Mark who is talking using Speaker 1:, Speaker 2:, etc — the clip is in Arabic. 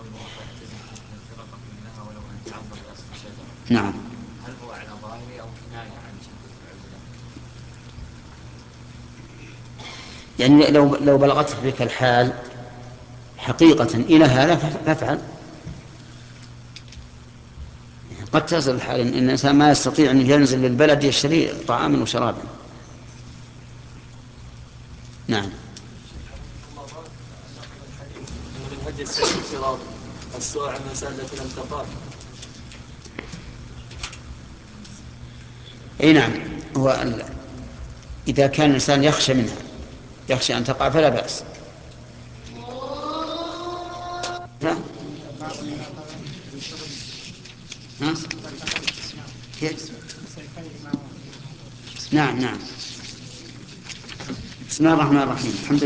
Speaker 1: نعم.
Speaker 2: هل هو على ظاهره أو كناية عن شدة العزلة؟
Speaker 1: يعني لو بلغت بك الحال حقيقة إلى هذا فافعل. قد تصل الحال إن الإنسان ما يستطيع أن ينزل للبلد يشتري طعاما وشرابا. نعم.
Speaker 3: من هدي السيد الكرام السؤال عن مسألة الانتقال.
Speaker 1: أي نعم. إذا كان الإنسان يخشى منها، يخشى أن تقع فلا بأس. ها؟ ها؟ كيف؟ نعم نعم. بسم الله الرحمن الرحيم. الحمد